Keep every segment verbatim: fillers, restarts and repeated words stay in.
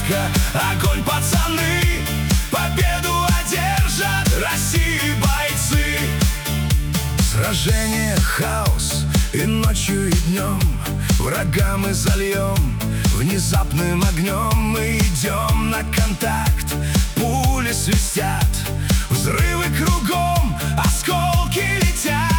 четко. Огонь, пацаны, победу одержат России бойцы. Сражение, хаос, и ночью, и днем врага мы зальем внезапным огнем. Мы идем на контакт, пули свистят, взрывы кругом, осколки летят.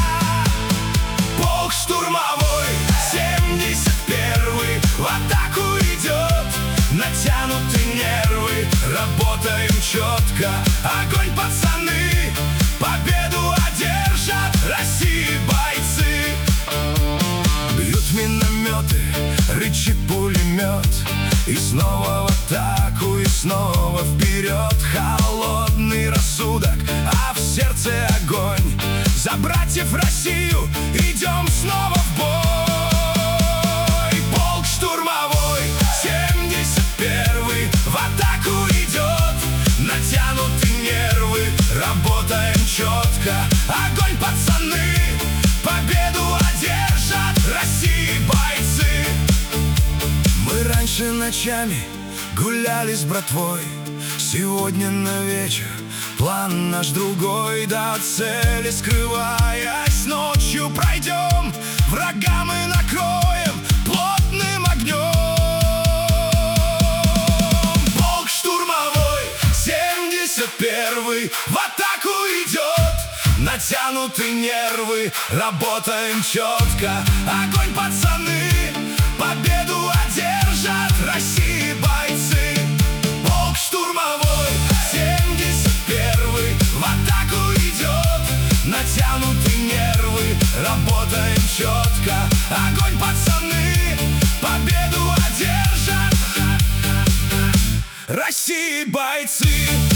Полк штурмовой, семьдесят первый, в атаку идет, натянуты нервы, работаем четко. Огонь, пацаны, победу одержат России бойцы. Бьют минометы, рычит пулемет, и снова в атаку, и снова вперед. Холодный рассудок, а в сердце огонь. За братьев Россию идем снова в бой. Полк штурмовой, семьдесят первый, в атаку идет, натянуты нервы, работаем четко. Огонь, пацаны, победу одержат России бойцы. Мы раньше ночами гуляли с братвой, сегодня на вечер план наш другой. До цели скрываясь, ночью пройдем, врага мы накроем плотным огнем. Полк штурмовой, семьдесят первый, в атаку идет, натянуты нервы, работаем четко. Огонь, пацаны, победу одержат России бойцы. Полк штурмовой, семьдесят первый, в атаку идет, натянуты нервы, работаем четко. Огонь, пацаны, победу одержат России бойцы.